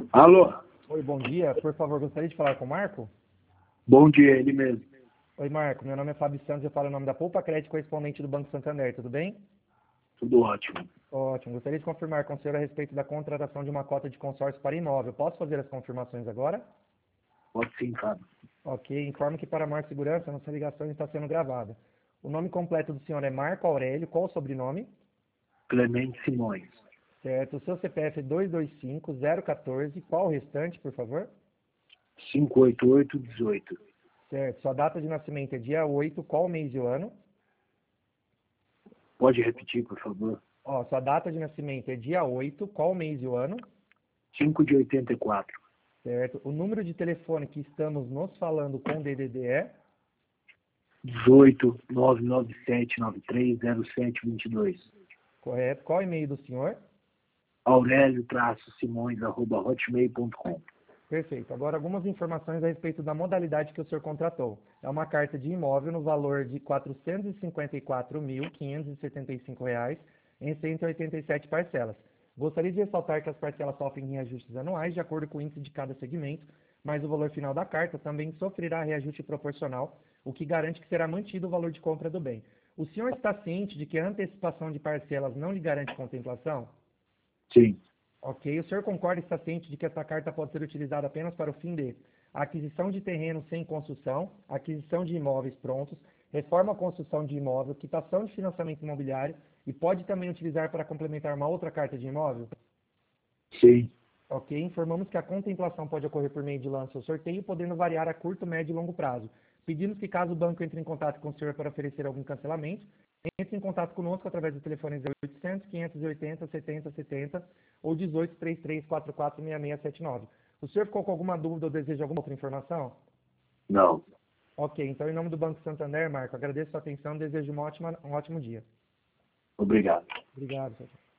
Alô? Oi, bom dia. Por favor, gostaria de falar com o Marco? Bom dia, ele mesmo. Oi, Marco. Meu nome é Fábio Santos, eu falo em nome da Poupa Crédito, correspondente do Banco Santander. Tudo bem? Tudo ótimo. Ótimo. Gostaria de confirmar com o senhor a respeito da contratação de uma cota de consórcio para imóvel. Posso fazer as confirmações agora? Pode sim, Fábio. Ok. Informo que para maior segurança, nossa ligação está sendo gravada. O nome completo do senhor é Marco Aurélio. Qual o sobrenome? Clemente Simões. Certo. O seu CPF é 225-014. Qual o restante, por favor? 58818. Certo. Sua data de nascimento é dia 8. Qual o mês e o ano? Pode repetir, por favor? Ó, sua data de nascimento é dia 8. Qual o mês e o ano? 5 de 84. Certo. O número de telefone que estamos nos falando com o DDD é? 18 997930722. Correto. Qual o e-mail do senhor? Aurélio-simões@hotmail.com. Perfeito. Agora, algumas informações a respeito da modalidade que o senhor contratou. É uma carta de imóvel no valor de R$ 454.575 em 187 parcelas. Gostaria de ressaltar que as parcelas sofrem reajustes anuais de acordo com o índice de cada segmento, mas o valor final da carta também sofrerá reajuste proporcional, o que garante que será mantido o valor de compra do bem. O senhor está ciente de que a antecipação de parcelas não lhe garante contemplação? Sim, Ok, o senhor concorda e está ciente de que essa carta pode ser utilizada apenas para o fim de aquisição de terreno sem construção, aquisição de imóveis prontos, reforma ou construção de imóvel, quitação de financiamento imobiliário e pode também utilizar para complementar uma outra carta de imóvel? sim. Ok, informamos que a contemplação pode ocorrer por meio de lance ou sorteio, podendo variar a curto, médio e longo prazo. Pedimos que, caso o banco entre em contato com o senhor para oferecer algum cancelamento, entre em contato conosco através do telefone 0800 580 70 70 ou 18 33 44 6679. O senhor ficou com alguma dúvida ou deseja alguma outra informação? Não. Ok, então em nome do Banco Santander, Marco, agradeço a sua atenção e desejo um ótimo dia. Obrigado. Obrigado, senhor.